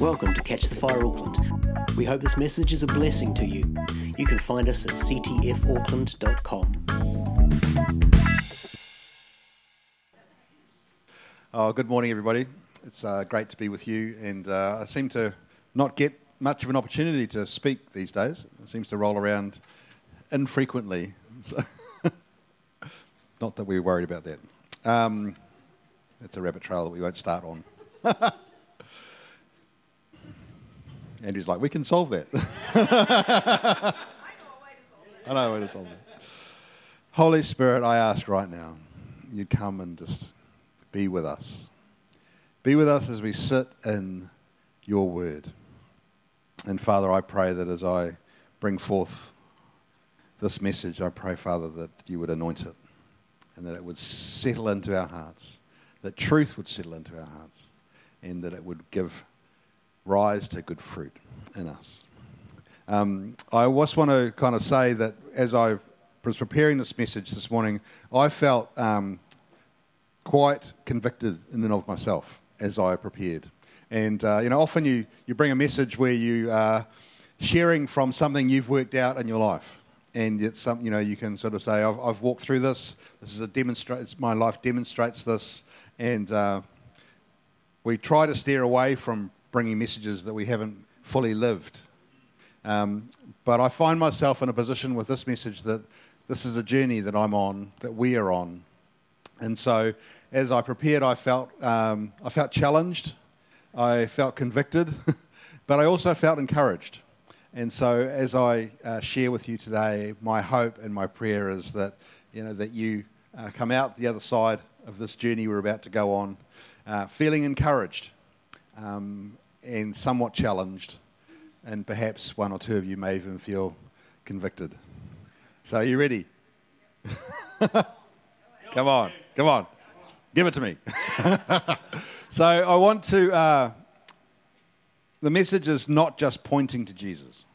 Welcome to Catch the Fire Auckland. We hope this message is a blessing to you. You can find us at ctfauckland.com. Oh, good morning, everybody. It's great to be with you, and I seem to not get much of an opportunity to speak these days. It seems to roll around infrequently. So not that we're worried about that. It's a rabbit trail that we won't start on. Andrew's like, we can solve that. I know a way to solve that. Holy Spirit, I ask right now, you'd come and just be with us. Be with us as we sit in your word. And Father, I pray that as I bring forth this message, I pray, Father, that you would anoint it and that it would settle into our hearts, that truth would settle into our hearts, and that it would give rise to good fruit in us. I just want to kind of say that as I was preparing this message this morning, I felt quite convicted in and of myself as I prepared. And, often you bring a message where you are sharing from something you've worked out in your life. And it's something, you can sort of say, I've walked through this. This is my life demonstrates this. And we try to steer away from bringing messages that we haven't fully lived. But I find myself in a position with this message that this is a journey that I'm on, that we are on. And so as I prepared, I felt challenged, I felt convicted, but I also felt encouraged. And so as I share with you today, my hope and my prayer is that, that you come out the other side of this journey we're about to go on, feeling encouraged and somewhat challenged, and perhaps one or two of you may even feel convicted. So are you ready? Come on. Give it to me. So I want to, the message is not just pointing to Jesus.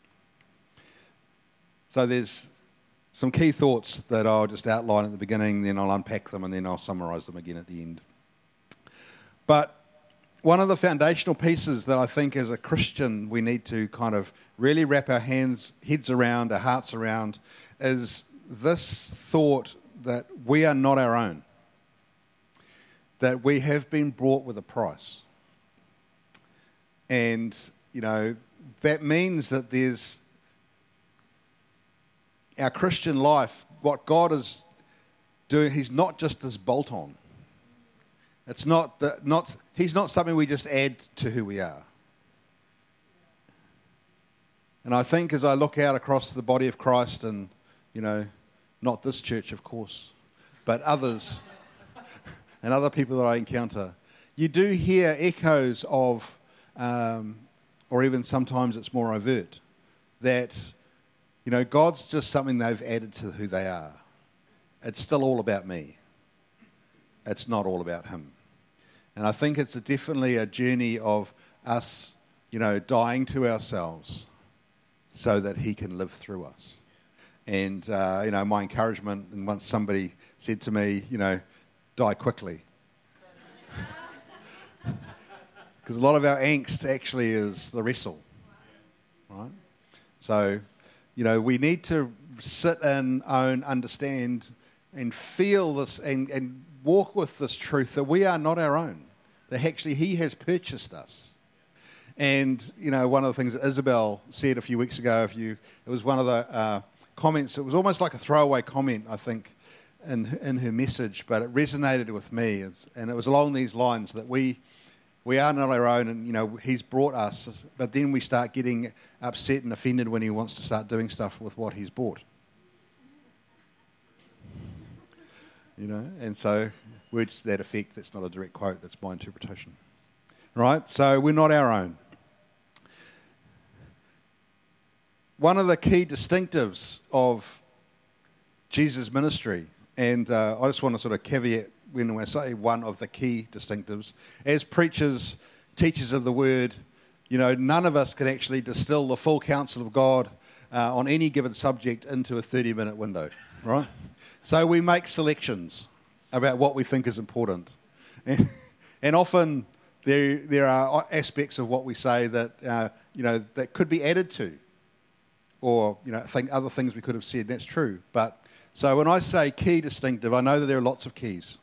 So there's some key thoughts that I'll just outline at the beginning, then I'll unpack them, and then I'll summarize them again at the end. But one of the foundational pieces that I think as a Christian we need to kind of really wrap our heads around, our hearts around, is this thought that we are not our own, that we have been bought with a price. And, that means that there's our Christian life, what God is doing, he's not just this bolt-on. It's he's not something we just add to who we are. And I think as I look out across the body of Christ and, not this church, of course, but others and other people that I encounter, you do hear echoes of, or even sometimes it's more overt, that, God's just something they've added to who they are. It's still all about me. It's not all about him. And I think it's definitely a journey of us, dying to ourselves so that he can live through us. And, my encouragement, and once somebody said to me, die quickly. Because a lot of our angst actually is the wrestle, right? So, we need to sit and own, understand, and feel this, and walk with this truth that we are not our own. That actually he has purchased us. And, one of the things that Isabel said a few weeks ago, it was one of the comments, it was almost like a throwaway comment, I think, in her message, but it resonated with me. And it was along these lines that we are not our own, and, he's brought us, but then we start getting upset and offended when he wants to start doing stuff with what he's bought. And so words to that effect, that's not a direct quote, that's my interpretation. Right? So we're not our own. One of the key distinctives of Jesus' ministry, and I just want to sort of caveat when I say one of the key distinctives, as preachers, teachers of the word, none of us can actually distill the full counsel of God on any given subject into a 30-minute window, right? So we make selections about what we think is important. And often there are aspects of what we say that that could be added to, or other things we could have said. That's true. But so when I say key distinctive, I know that there are lots of keys.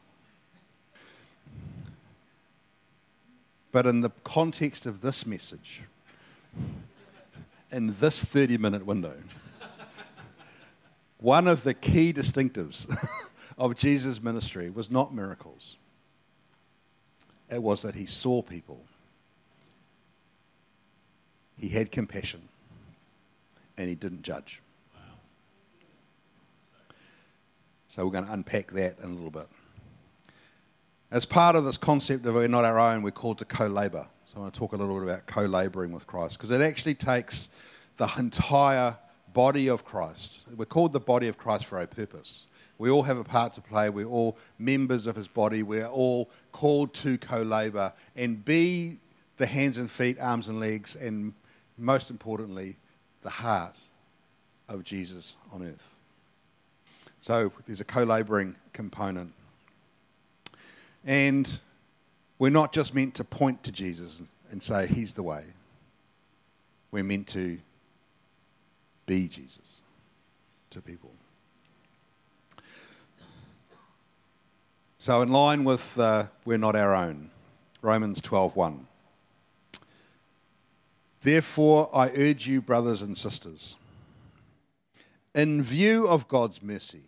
But in the context of this message, in this 30-minute window, one of the key distinctives of Jesus' ministry was not miracles. It was that he saw people. He had compassion. And he didn't judge. Wow. So we're going to unpack that in a little bit. As part of this concept of we're not our own, we're called to co-labour. So I want to talk a little bit about co-labouring with Christ, because it actually takes the entire body of Christ. We're called the body of Christ for a purpose. We all have a part to play. We're all members of his body. We're all called to co-labour and be the hands and feet, arms and legs, and most importantly, the heart of Jesus on earth. So there's a co-labouring component. And we're not just meant to point to Jesus and say, he's the way. We're meant to be Jesus to people. So in line with we're not our own, Romans 12:1. Therefore, I urge you, brothers and sisters, in view of God's mercy,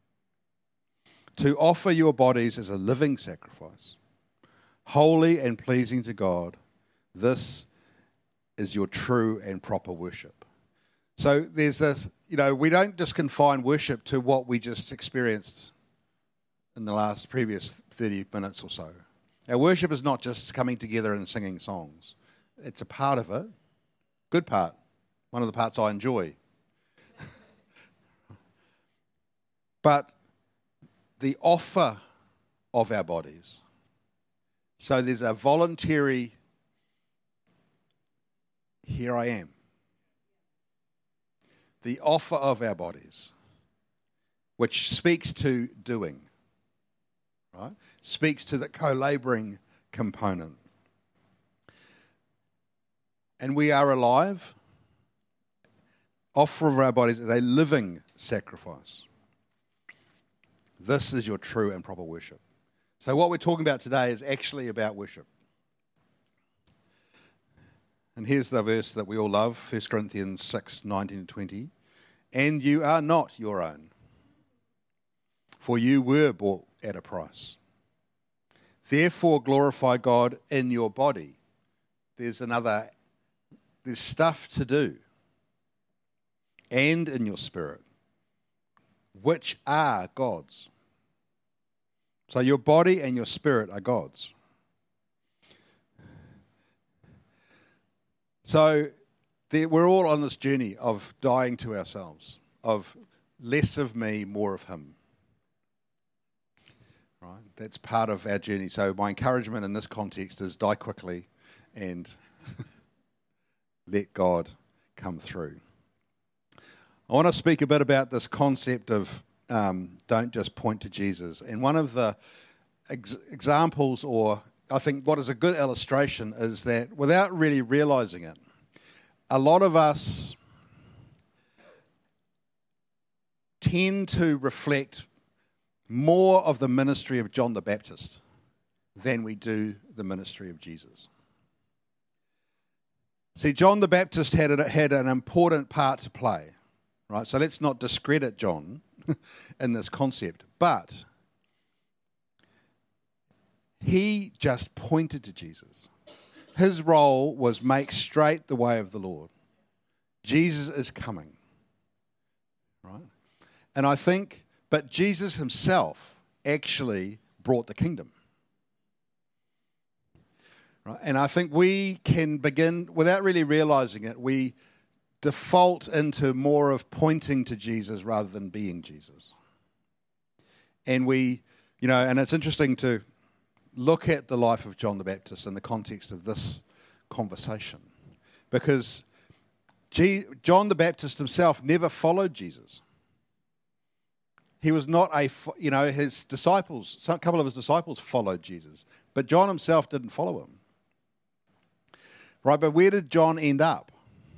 to offer your bodies as a living sacrifice, holy and pleasing to God. This is your true and proper worship. So there's this, we don't just confine worship to what we just experienced in the previous 30 minutes or so. Our worship is not just coming together and singing songs. It's a part of it. Good part. One of the parts I enjoy. But the offer of our bodies. So there's a voluntary, here I am. The offer of our bodies, which speaks to doing, right? Speaks to the co-labouring component. And we are alive. Offer of our bodies is a living sacrifice. This is your true and proper worship. So what we're talking about today is actually about worship. And here's the verse that we all love, 1 Corinthians 6:19-20. And you are not your own, for you were bought at a price. Therefore glorify God in your body. There's stuff to do. And in your spirit, which are God's. So your body and your spirit are God's. So we're all on this journey of dying to ourselves, of less of me, more of him. Right? That's part of our journey. So my encouragement in this context is die quickly and let God come through. I want to speak a bit about this concept of don't just point to Jesus. And one of the examples, or I think what is a good illustration, is that without really realizing it, a lot of us tend to reflect more of the ministry of John the Baptist than we do the ministry of Jesus. See, John the Baptist had an important part to play, right? So let's not discredit John in this concept, but he just pointed to Jesus. His role was make straight the way of the Lord. Jesus is coming, right? And I think, but Jesus himself actually brought the kingdom. Right? And I think we can begin, without really realizing it, we default into more of pointing to Jesus rather than being Jesus. And and it's interesting to look at the life of John the Baptist in the context of this conversation. Because John the Baptist himself never followed Jesus. He was not his disciples, a couple of his disciples followed Jesus. But John himself didn't follow him. Right, but where did John end up?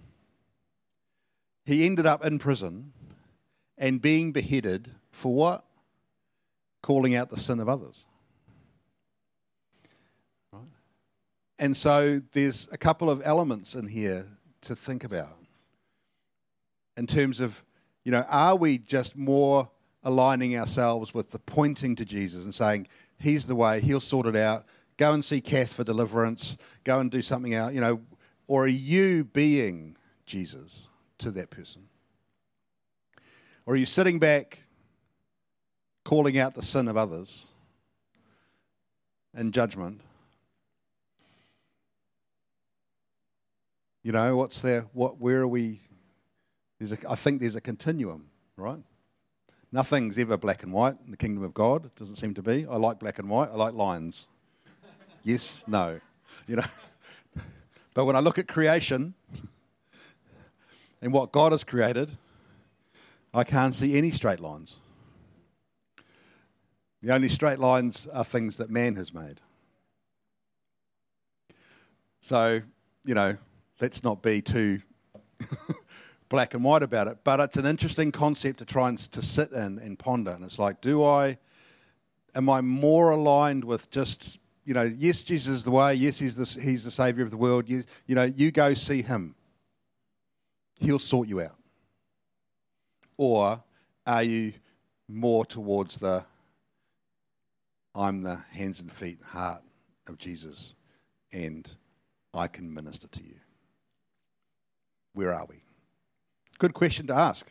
He ended up in prison and being beheaded for what? Calling out the sin of others. Right? And so there's a couple of elements in here to think about in terms of, are we just more aligning ourselves with the pointing to Jesus and saying, he's the way, he'll sort it out, go and see Kath for deliverance, go and do something out, or are you being Jesus to that person? Or are you sitting back, calling out the sin of others in judgment? Where are we? I think there's a continuum, right? Nothing's ever black and white in the kingdom of God. It doesn't seem to be. I like black and white. I like lines. Yes, no. But when I look at creation and what God has created, I can't see any straight lines. The only straight lines are things that man has made. So, let's not be too black and white about it. But it's an interesting concept to try and to sit in and ponder. And it's like, am I more aligned with just, yes, Jesus is the way. Yes, he's the Saviour of the world. You go see him. He'll sort you out. Or are you more towards I'm the hands and feet, heart of Jesus, and I can minister to you? Where are we? Good question to ask.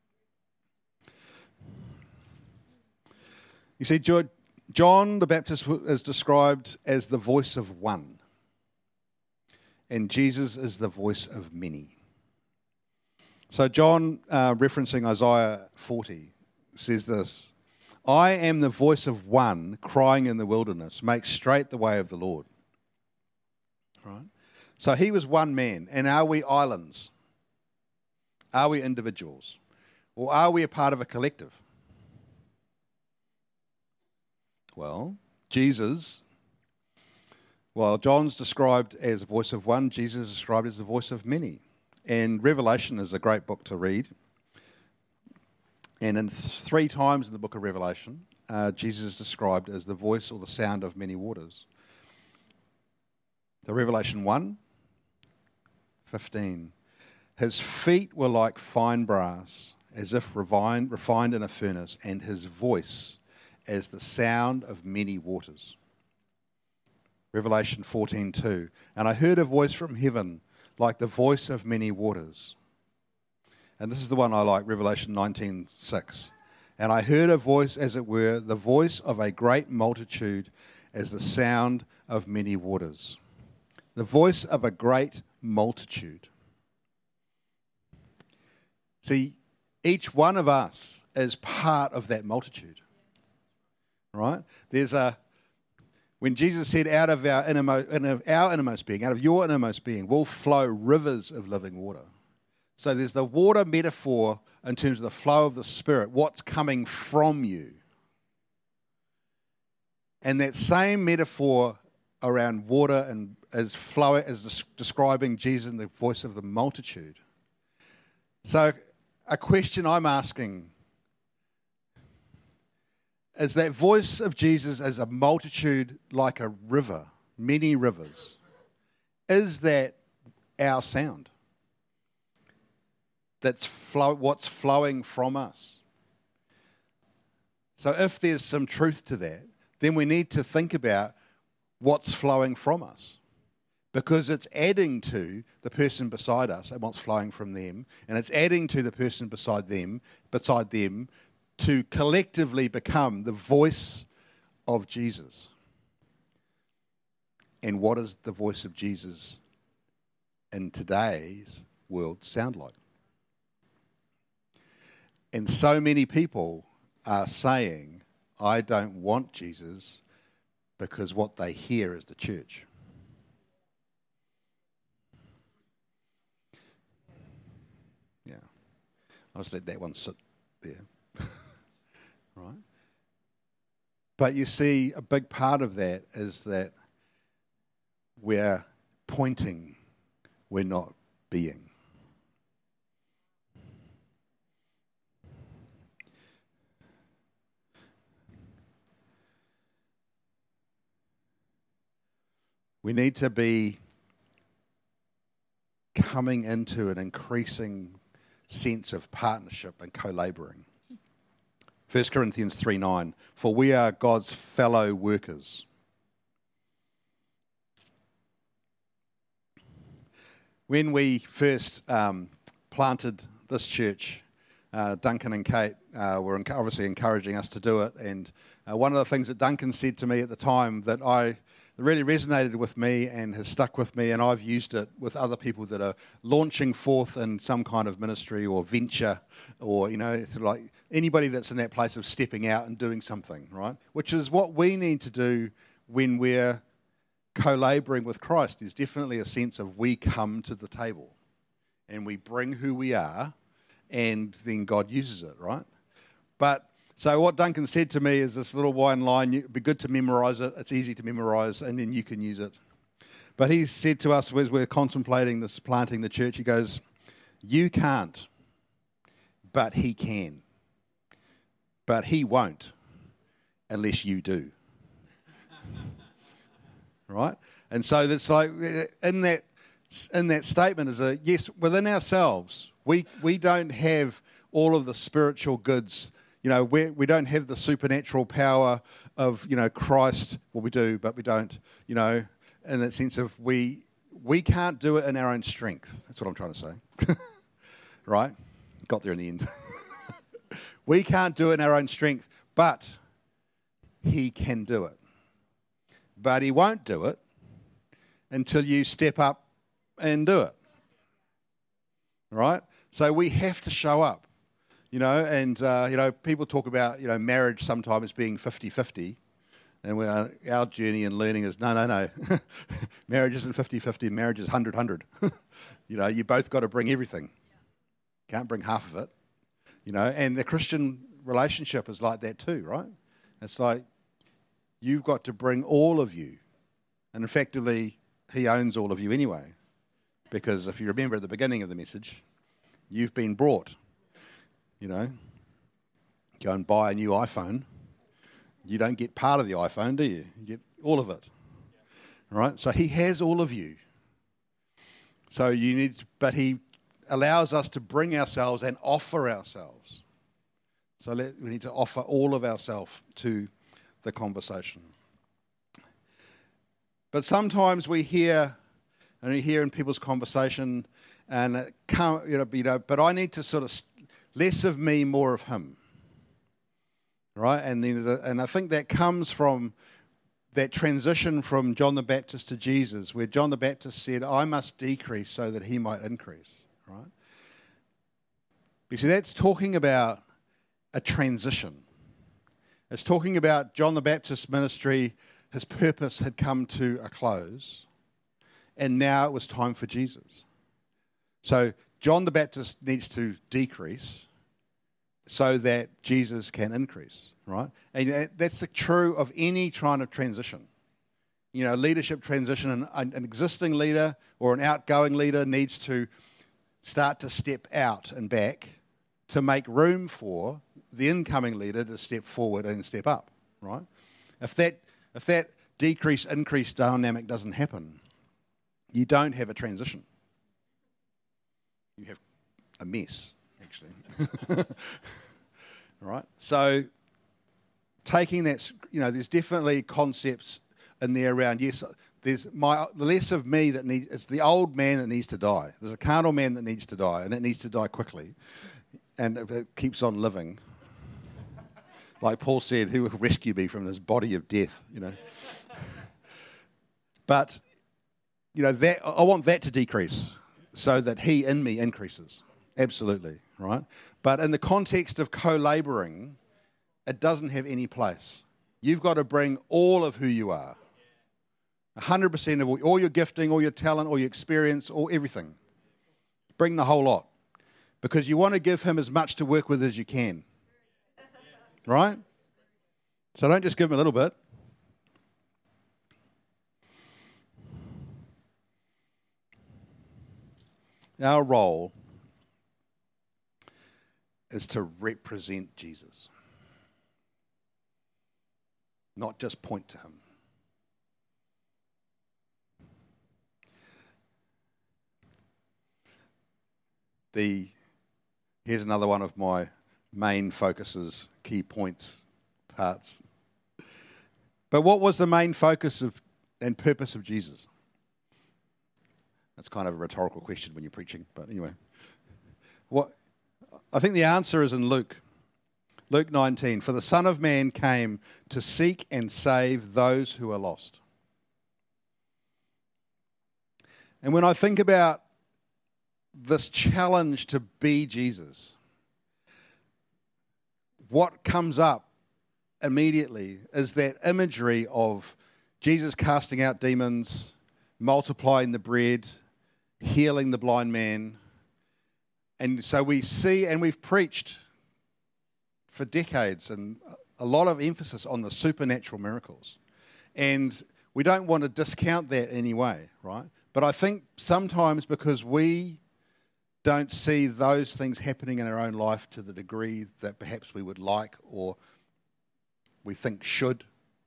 You see, John the Baptist is described as the voice of one, and Jesus is the voice of many. So John, referencing Isaiah 40, says this: I am the voice of one crying in the wilderness, make straight the way of the Lord. Right? So he was one man. And are we islands? Are we individuals? Or are we a part of a collective? Well, John's described as the voice of one, Jesus is described as the voice of many. And Revelation is a great book to read. And 3 times in the book of Revelation, Jesus is described as the voice or the sound of many waters. So Revelation 1:15. His feet were like fine brass, as if refined in a furnace, and his voice as the sound of many waters. Revelation 14:2. And I heard a voice from heaven like the voice of many waters. And this is the one I like, Revelation 19:6. And I heard a voice, as it were, the voice of a great multitude, as the sound of many waters. The voice of a great multitude. See, each one of us is part of that multitude. Right? When Jesus said, out of our innermost being, out of your innermost being, will flow rivers of living water. So there's the water metaphor in terms of the flow of the Spirit, what's coming from you. And that same metaphor around water and as describing Jesus in the voice of the multitude. So a question I'm asking, is that voice of Jesus as a multitude like a river, many rivers, is that our sound? That's what's flowing from us. So if there's some truth to that, then we need to think about what's flowing from us, because it's adding to the person beside us and what's flowing from them, and it's adding to the person beside them to collectively become the voice of Jesus. And what does the voice of Jesus in today's world sound like? And so many people are saying, I don't want Jesus, because what they hear is the church. Yeah. I'll just let that one sit there. Right? But you see, a big part of that is that we're pointing we're not being. We need to be coming into an increasing sense of partnership and co-labouring. 1 Corinthians 3:9, for we are God's fellow workers. When we first planted this church, Duncan and Kate were obviously encouraging us to do it, and one of the things that Duncan said to me at the time that really resonated with me and has stuck with me, and I've used it with other people that are launching forth in some kind of ministry or venture, or sort of like anybody that's in that place of stepping out and doing something, right? Which is what we need to do when we're co-labouring with Christ. There's definitely a sense of we come to the table and we bring who we are, and then God uses it, right? But so what Duncan said to me is this little wine line, it'd be good to memorise it, it's easy to memorise, and then you can use it. But he said to us as we're contemplating this, planting the church, he goes, you can't, but he can. But he won't unless you do. Right? And so that's like, in that statement is a, yes, within ourselves, we don't have all of the spiritual goods. We don't have the supernatural power of, Christ. Well, we do, but we don't, in that sense of we can't do it in our own strength. That's what I'm trying to say. Right? Got there in the end. We can't do it in our own strength, but he can do it. But he won't do it until you step up and do it. Right? So we have to show up. And people talk about, marriage sometimes being 50-50. And our journey in learning is, no. Marriage isn't 50-50, marriage is 100-100. You both got to bring everything. Can't bring half of it. And the Christian relationship is like that too, right? It's like you've got to bring all of you. And effectively, he owns all of you anyway. Because if you remember at the beginning of the message, you've been brought. Go and buy a new iPhone. You don't get part of the iPhone, do you? You get all of it. Right? So he has all of you. So but he allows us to bring ourselves and offer ourselves. So we need to offer all of ourselves to the conversation. But sometimes we hear in people's conversation, and it can't, but I need to sort of less of me, more of him, right? And I think that comes from that transition from John the Baptist to Jesus, where John the Baptist said, "I must decrease so that he might increase," right? Because that's talking about a transition. It's talking about John the Baptist's ministry. His purpose had come to a close, and now it was time for Jesus. So John the Baptist needs to decrease so that Jesus can increase, right? And that's true of any kind of transition. Leadership transition, an existing leader or an outgoing leader needs to start to step out and back to make room for the incoming leader to step forward and step up, right? If that decrease-increase dynamic doesn't happen, you don't have a transition. You have a mess, actually. Right? So taking that, there's definitely concepts in there around, yes, there's the less of me that needs, it's the old man that needs to die. There's a carnal man that needs to die, and it needs to die quickly. And it keeps on living. Like Paul said, who will rescue me from this body of death, But, that I want that to decrease so that he in me increases. Absolutely, right? But in the context of co-labouring, it doesn't have any place. You've got to bring all of who you are. 100% of all your gifting, all your talent, all your experience, all everything. Bring the whole lot. Because you want to give him as much to work with as you can. Right? So don't just give him a little bit. Our role is to represent Jesus, not just point to him. Here's another one of my main focuses, key points, parts. But what was the main focus and purpose of Jesus? That's kind of a rhetorical question when you're preaching, but anyway. I think the answer is in Luke 19. For the Son of Man came to seek and save those who are lost. And when I think about this challenge to be Jesus, what comes up immediately is that imagery of Jesus casting out demons, multiplying the bread, healing the blind man. And so we see, and we've preached for decades, and a lot of emphasis on the supernatural miracles. And we don't want to discount that in any way, right? But I think sometimes because we don't see those things happening in our own life to the degree that perhaps we would like or we think should,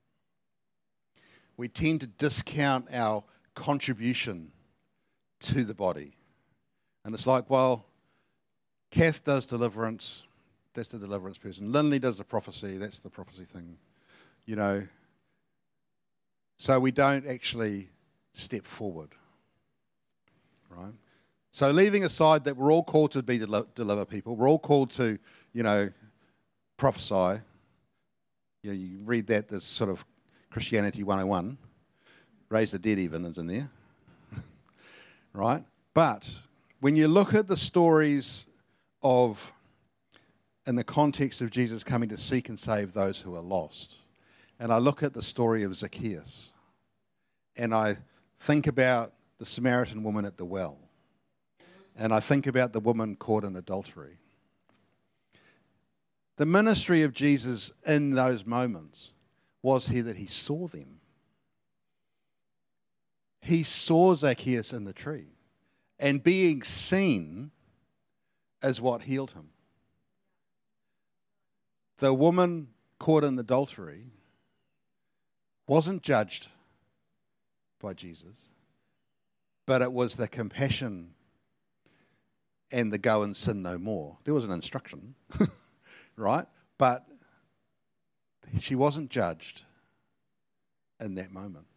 we tend to discount our contribution to the body. And it's like, well, Kath does deliverance, that's the deliverance person. Lindley does the prophecy, that's the prophecy thing. You know, so we don't actually step forward, right? So leaving aside that we're all called to be deliver people, we're all called to, prophesy. You read that, there's sort of Christianity 101. Raise the dead even is in there. Right? But when you look at the stories in the context of Jesus coming to seek and save those who are lost, and I look at the story of Zacchaeus, and I think about the Samaritan woman at the well, and I think about the woman caught in adultery. The ministry of Jesus in those moments was here that he saw them. He saw Zacchaeus in the tree, and being seen is what healed him. The woman caught in adultery wasn't judged by Jesus, but it was the compassion and the go and sin no more. There was an instruction, right? But she wasn't judged in that moment.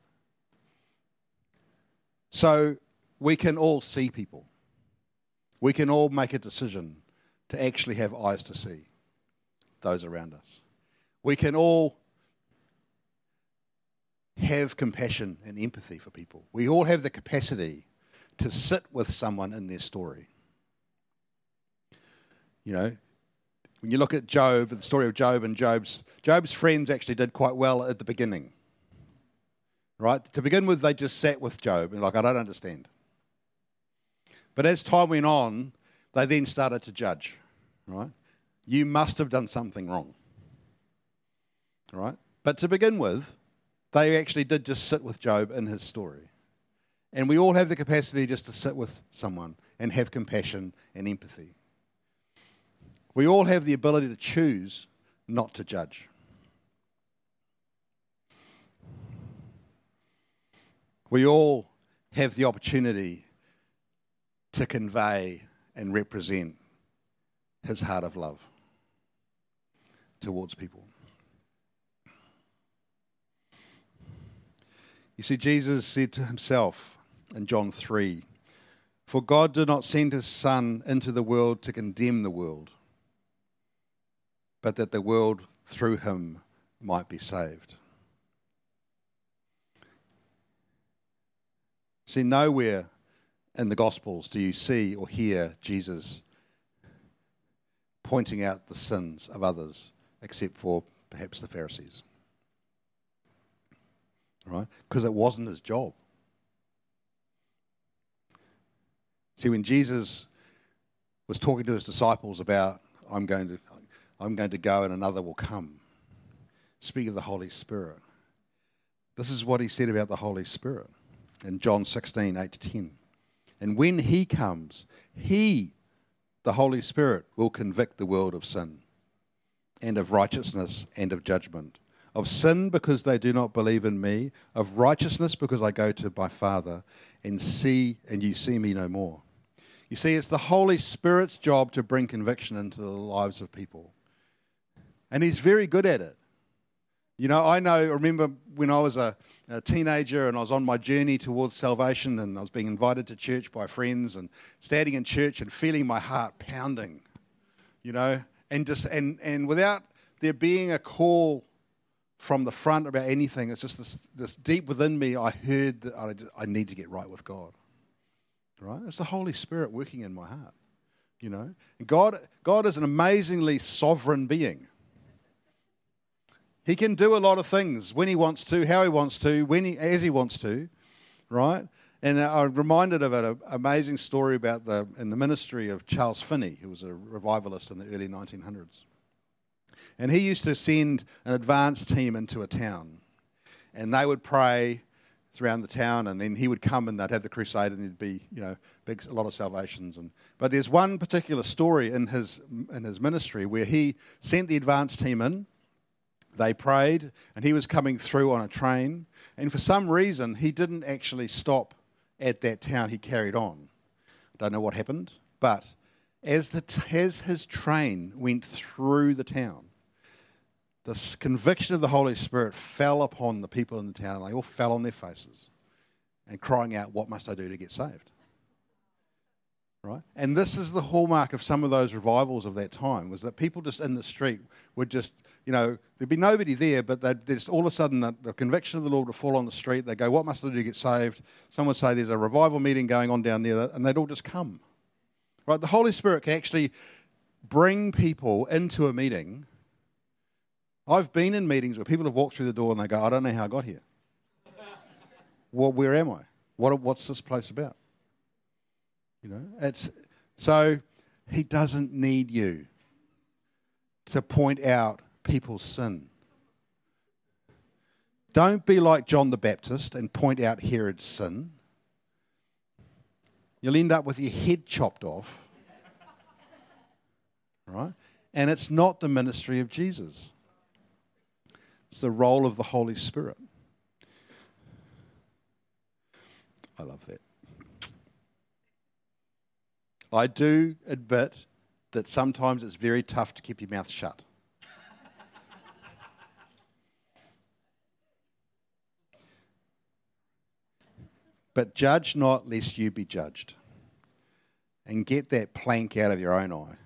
So we can all see people. We can all make a decision to actually have eyes to see those around us. We can all have compassion and empathy for people. We all have the capacity to sit with someone in their story. When you look at Job, the story of Job and Job's friends actually did quite well at the beginning. Right? To begin with, they just sat with Job and I don't understand. But as time went on, they then started to judge. Right? You must have done something wrong. Right? But to begin with, they actually did just sit with Job in his story. And we all have the capacity just to sit with someone and have compassion and empathy. We all have the ability to choose not to judge. We all have the opportunity to convey and represent his heart of love towards people. You see, Jesus said to himself in John 3, "For God did not send his Son into the world to condemn the world, but that the world through him might be saved." See, nowhere in the Gospels do you see or hear Jesus pointing out the sins of others, except for perhaps the Pharisees. Right? Because it wasn't his job. See, when Jesus was talking to his disciples about, I'm going to go and another will come, speaking of the Holy Spirit, this is what he said about the Holy Spirit in John 16, 8-10. And when he comes, he, the Holy Spirit, will convict the world of sin and of righteousness and of judgment. Of sin because they do not believe in me, of righteousness because I go to my Father and you see me no more. You see, it's the Holy Spirit's job to bring conviction into the lives of people. And he's very good at it. You know, I remember when I was a teenager and I was on my journey towards salvation and I was being invited to church by friends and standing in church and feeling my heart pounding, you know, and without there being a call from the front about anything, it's just this deep within me, I heard that I need to get right with God, right? It's the Holy Spirit working in my heart, you know. And God is an amazingly sovereign being. He can do a lot of things when he wants to, how he wants to, as he wants to, right? And I'm reminded of an amazing story about in the ministry of Charles Finney, who was a revivalist in the early 1900s. And he used to send an advance team into a town, and they would pray around the town, and then he would come and they'd have the crusade, and there'd be, you know, a lot of salvations. But there's one particular story in his ministry where he sent the advance team in. They prayed, and he was coming through on a train, and for some reason, he didn't actually stop at that town. He carried on. I don't know what happened, but as his train went through the town, this conviction of the Holy Spirit fell upon the people in the town. They all fell on their faces and crying out, "What must I do to get saved?" Right? And this is the hallmark of some of those revivals of that time, was that people just in the street would just, you know, there'd be nobody there, but they'd just all of a sudden the conviction of the Lord would fall on the street. They'd go, "What must I do to get saved?" Someone would say, "There's a revival meeting going on down there," and they'd all just come. Right? The Holy Spirit can actually bring people into a meeting. I've been in meetings where people have walked through the door and they go, "I don't know how I got here. Well, where am I? What's this place about?" You know, so he doesn't need you to point out people's sin. Don't be like John the Baptist and point out Herod's sin. You'll end up with your head chopped off. Right? And it's not the ministry of Jesus. It's the role of the Holy Spirit. I love that. I do admit that sometimes it's very tough to keep your mouth shut. But judge not, lest you be judged. And get that plank out of your own eye.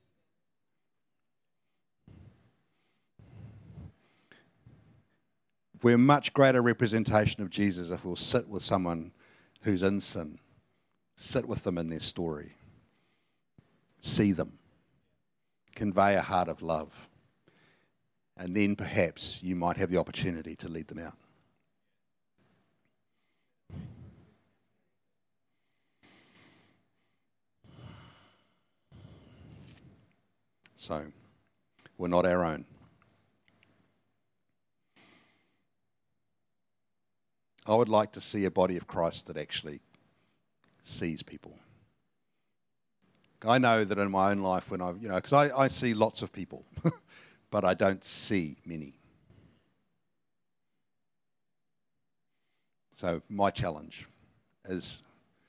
We're a much greater representation of Jesus if we'll sit with someone who's in sin. Sit with them in their story. See them. Convey a heart of love. And then perhaps you might have the opportunity to lead them out. So, we're not our own. I would like to see a body of Christ that actually sees people. I know that in my own life when because I see lots of people, but I don't see many. So my challenge is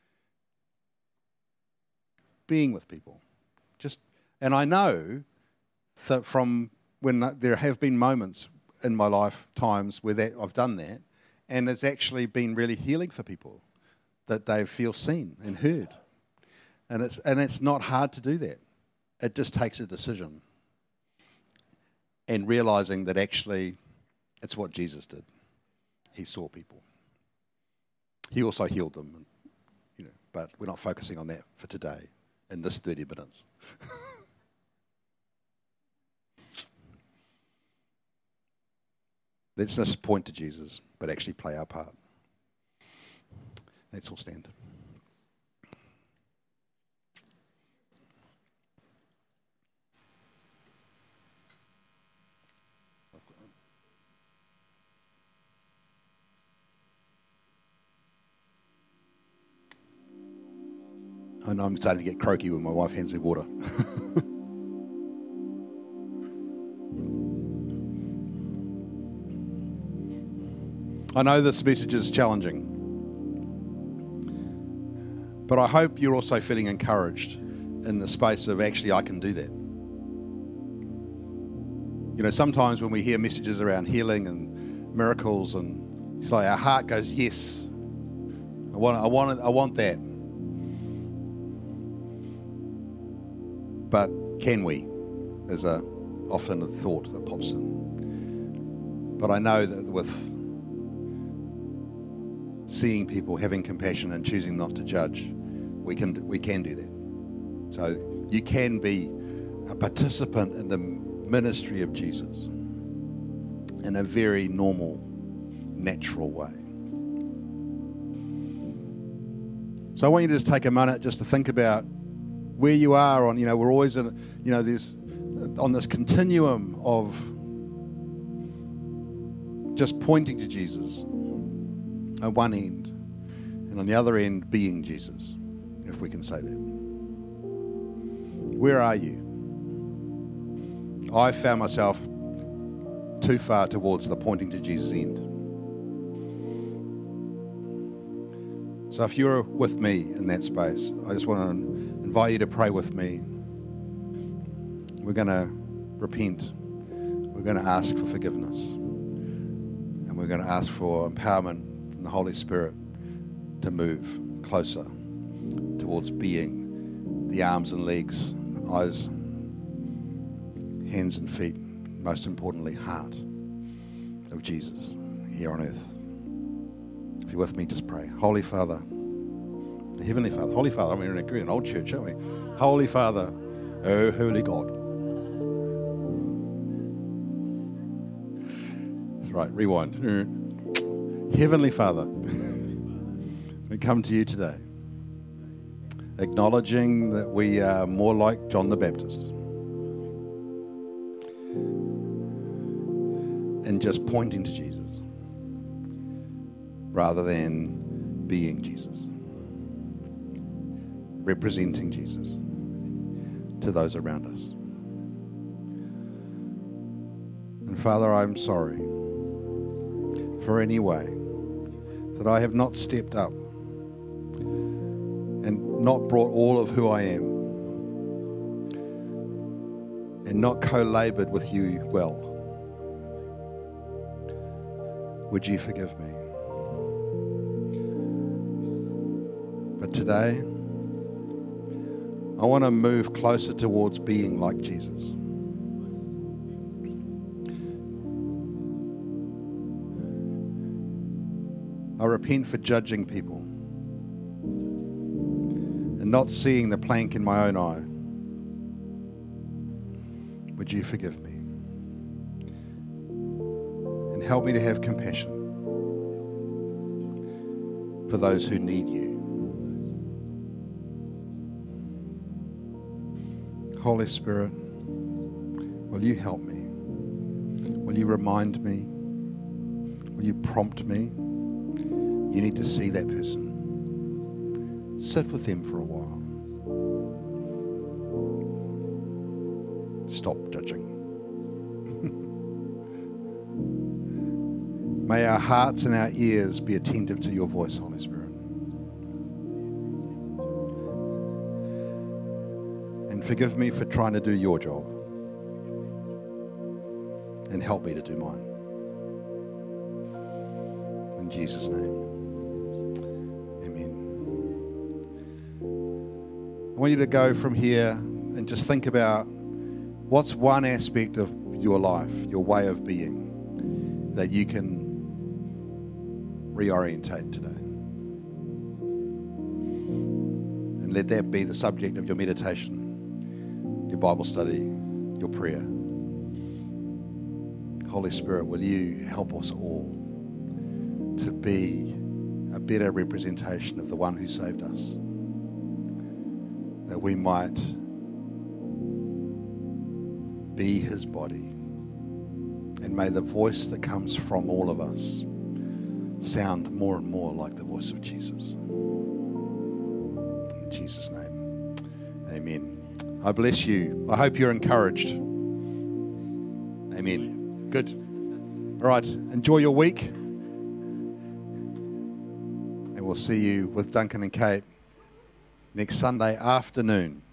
being with people. And I know that from when there have been moments in my life, times where I've done that, and it's actually been really healing for people, that they feel seen and heard. And it's not hard to do that. It just takes a decision. And realizing that actually it's what Jesus did. He saw people. He also healed them, but we're not focusing on that for today in this 30 minutes. Let's just point to Jesus, but actually play our part. Let's all stand. And I'm starting to get croaky when my wife hands me water. I know this message is challenging, but I hope you're also feeling encouraged in the space of actually I can do that. You know, sometimes when we hear messages around healing and miracles, and it's like our heart goes, yes, I want that. But can we? Is often a thought that pops in. But I know that with seeing people, having compassion and choosing not to judge, we can do that. So you can be a participant in the ministry of Jesus in a very normal, natural way. So I want you to just take a minute just to think about where you are on, we're always in, there's on this continuum of just pointing to Jesus at one end, and on the other end being Jesus, if we can say that. Where are you? I found myself too far towards the pointing to Jesus end. So if you're with me in that space, I just want to invite you to pray with me. We're going to repent. We're going to ask for forgiveness. And we're going to ask for empowerment from the Holy Spirit to move closer towards being the arms and legs, eyes, hands and feet, most importantly, heart of Jesus here on earth. If you're with me, just pray. Holy Father, the Heavenly Father, Holy Father, we're in an old church, aren't we? Holy Father, oh holy God. That's right, rewind. Heavenly Father, we come to you today, acknowledging that we are more like John the Baptist, and just pointing to Jesus rather than being Jesus, representing Jesus to those around us. And Father, I'm sorry for any way that I have not stepped up and not brought all of who I am and not co-labored with you well. Would you forgive me? But today, I want to move closer towards being like Jesus. I repent for judging people and not seeing the plank in my own eye. Would you forgive me? And help me to have compassion for those who need you. Holy Spirit, will you help me? Will you remind me? Will you prompt me? You need to see that person. Sit with them for a while. Stop judging. May our hearts and our ears be attentive to your voice, Holy Spirit. And forgive me for trying to do your job. And help me to do mine. In Jesus' name. Amen. I want you to go from here and just think about what's one aspect of your life, your way of being, that you can reorientate today. And let that be the subject of your meditation, your Bible study, your prayer. Holy Spirit, will you help us all to be a better representation of the one who saved us, that we might be his body, and may the voice that comes from all of us sound more and more like the voice of Jesus. In Jesus' name. Amen. I bless you. I hope you're encouraged. Amen. Good. All right. Enjoy your week. And we'll see you with Duncan and Kate next Sunday afternoon.